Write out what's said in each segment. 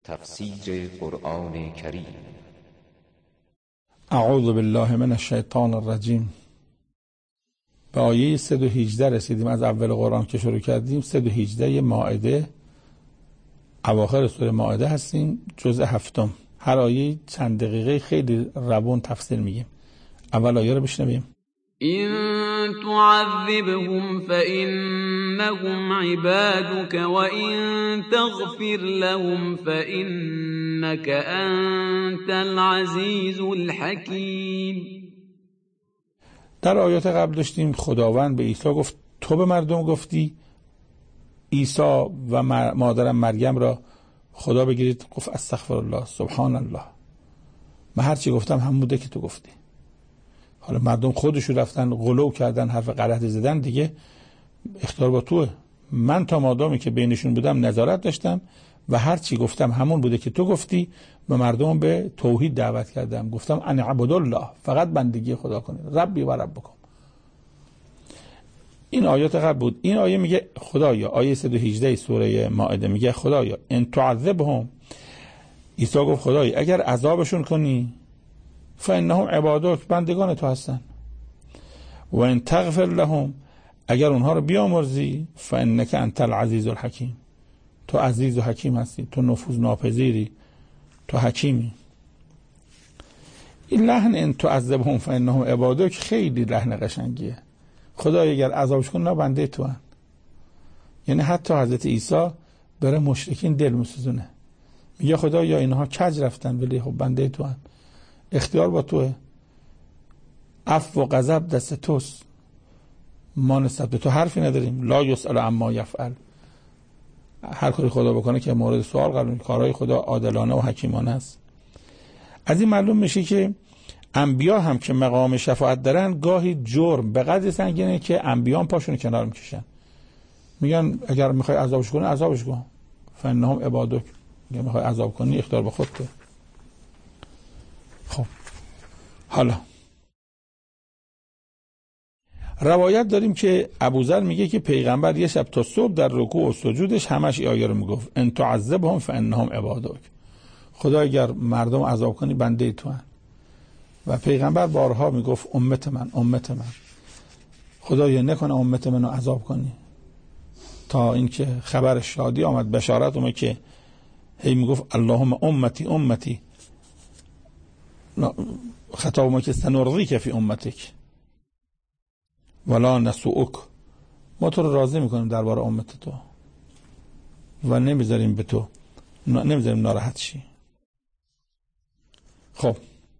تفسیر قرآن کریم. اعوذ بالله من الشیطان الرجیم. به آیه 118 رسیدیم از اول قرآن که شروع کردیم. 118 مائده، اواخر سوره مائده هستیم، جزء 7. هر آیه چند دقیقه خیلی روان تفسیر میگیم. اول آیه رو بشنویم. إن تعذبهم فإنهم عبادك وإن تغفر لهم فإنك أنت العزيز الحكيم. در آیات قبل داشتیم خداوند به عیسی گفت تو به مردم گفتی عیسی و مادرم مریم را خدا بگیرید. گفت استغفر الله، سبحان الله، من هر چی گفتم همون بوده که تو گفتی. حالا مردم خودشون رفتن غلو کردن، حرف غلطی زدن، دیگه اختیار با توه. من تا مادامی که بینشون بودم نظارت داشتم و هر چی گفتم همون بوده که تو گفتی. و مردم به توحید دعوت کردم، گفتم ان عبد الله، فقط بندگی خدا کنید، ربی و ربکم. این آیات قبل بود. این آیه میگه خدایا، آیه 118 سوره مائده میگه خدایا ان تعذبهم، عیسی گفت خدایا اگر عذابشون کنی فانهم عبادک، بندگان تو هستن. و ان تغفر لهم، اگر اونها رو بیامرزی فانک انت العزیز الحکیم، تو عزیز و حکیم هستی، تو نفوذ ناپذیری، تو حکیمی. این لحن ان تعذبهم فانهم عبادک خیلی لحن قشنگیه. خدایا اگر عذابش کنی نه بنده تو هن. یعنی حتی حضرت عیسی برای مشرکین دل میسوزونه، میگه خدایا اینها کج رفتن ولی خب بنده تو هن، اختیار با توه، عفو و غضب دست توست، ما نسبت به تو حرفی نداریم. لا یسأل عما یفعل، هر کاری خدا بکنه که مورد سوال قرار نیست. کارهای خدا عادلانه و حکیمانه است. از این معلوم میشه که انبیا هم که مقام شفاعت دارن گاهی جرم به قدر سنگینه که انبیان پاشون کنار میکشن، میگن اگر میخوای عذابش کنی عذابش کن، فانهم عبادک، اگر میخوای عذاب کنی اختیار به خودته. خب حالا روایت داریم که ابوذر میگه که پیغمبر یه شب تا صبح در رکوع و سجودش همش این آیه رو میگفت ان تعذبهم فانهم عبادک، خدا اگر مردم عذاب کنی بنده تو هن. و پیغمبر بارها میگفت امت من، امت من، خدایا نکنه امت منو عذاب کنی. تا اینکه خبر شادی آمد، بشارت اومد که هی میگفت اللهم امتی امتی، خطاب ما که سنرضیک فی امتک ولا نسوءک، ما تو رو راضی میکنیم درباره امت تو و نمیذاریم به تو، نمیذاریم ناراحت شی. خب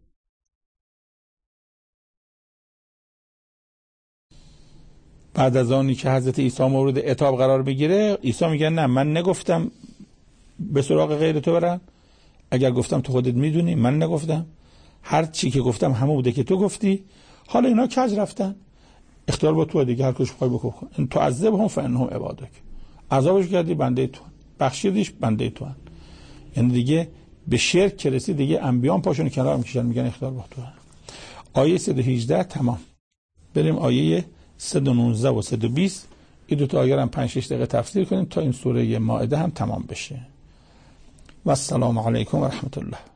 بعد از آنی که حضرت عیسی مورد عتاب قرار بگیره، عیسی میگه نه من نگفتم به سراغ غیر تو برن، اگر گفتم تو خودت میدونی، من نگفتم، هر چی که گفتم همون بوده که تو گفتی. حالا اینا کج رفتن، اختیار با تو دیگه، هر کش بخوای بکن. ان تعذبهم فانهم عبادک، عذابش کردی بنده تو، بخشیدیش بنده تو. یعنی دیگه به شرک که رسید دیگه انبیان پاشون کنار میکشن، میگن اختیار با تو. آیه 118 تمام. بریم آیه 119 و 120، این دو تا آیه رو 5-6 دقیقه تفسیر کنیم تا این سوره مائده هم تمام بشه. و السلام علیکم و رحمت الله.